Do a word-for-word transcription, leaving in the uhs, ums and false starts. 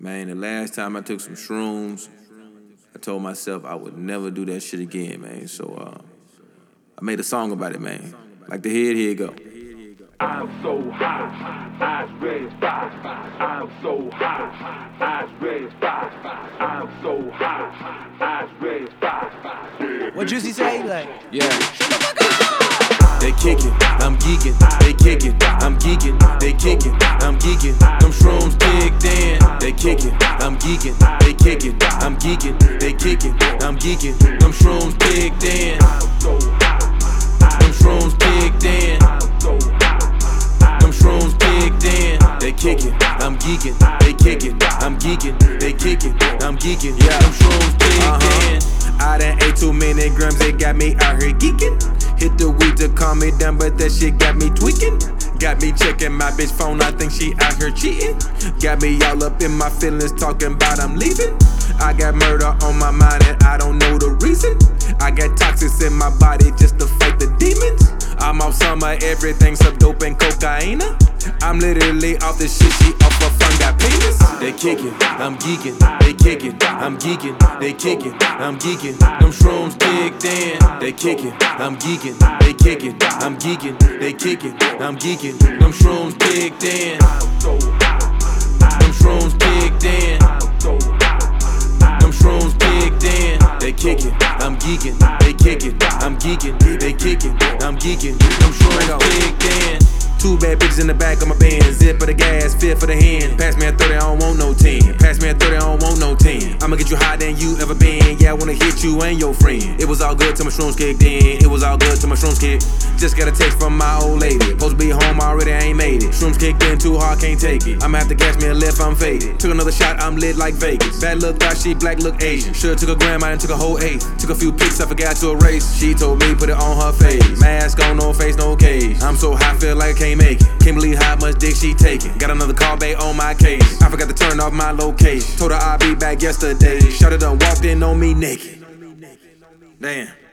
Man, the last time I took some shrooms, I told myself I would never do that shit again, man. So uh, I made a song about it, man. Like the head, here it go. I'm so hot, eyes red as fire. I'm so hot, eyes red as fire. I'm so hot, eyes red as fire. What Juicy say? Like, yeah. They kickin', I'm geekin', they kickin', I'm geekin', they kickin', I'm geekin', them shrooms kicked in. They kickin', I'm geekin', they kickin', I'm geekin', they kickin', I'm geekin', them shrooms kicked in. Them shrooms kicked in. Them shrooms kicked in. They kickin', I'm geekin', they kickin', I'm geekin', they kickin', I'm geekin', yeah. Them shrooms kicked in. I done ate too many grams, they got me out here geekin'. Hit the weed to calm me down, but that shit got me tweaking. Got me checking my bitch phone, I think she out here cheating. Got me all up in my feelings, talking about I'm leaving. I got murder on my mind and I don't know the reason. I got toxics in my body just to fight the demons. I'm off some of everything, some dope and cocaine. I'm literally off the shit, she off her fun, got penis. They kickin', I'm geekin', they kickin', I'm geekin', they kickin', I'm geekin', them shrooms kicked in. They kickin', I'm geekin', they kickin', I'm geekin', they kickin', I'm geekin', them shrooms kicked in. Them shrooms kicked in. Them shrooms kicked in. They kickin', I'm geekin', they kickin', I'm geekin', they kickin', I'm geekin', them shrooms kicked in. Two bad bitches in the back of my Benz. Zip for the gas, fit for the hand. Pass me a thirty, I don't want no ten. Pass me a thirty, I don't want no ten. I'ma get you higher than you ever been. Yeah, I wanna hit you and your friend. It was all good till my shrooms kicked in. It was all good till my shrooms kicked. Just got a text from my old lady. Supposed to be home already, I ain't made it. Shrooms kicked in too hard, can't take it. I'ma have to gas me a lift, I'm faded. Took another shot, I'm lit like Vegas. Bad look dark, she black look Asian. Should've took a gram, I done took a whole eighth. Took a few pics, I forgot to erase. She told me put it on her face. Mask on, no face, no cage. I'm so high, feel like I can't make it. Can't believe how much dick she taking. Got another call back on my case. I forgot to turn off my location. Told her I'll be back yesterday. Shawty done walked in on me naked. Damn.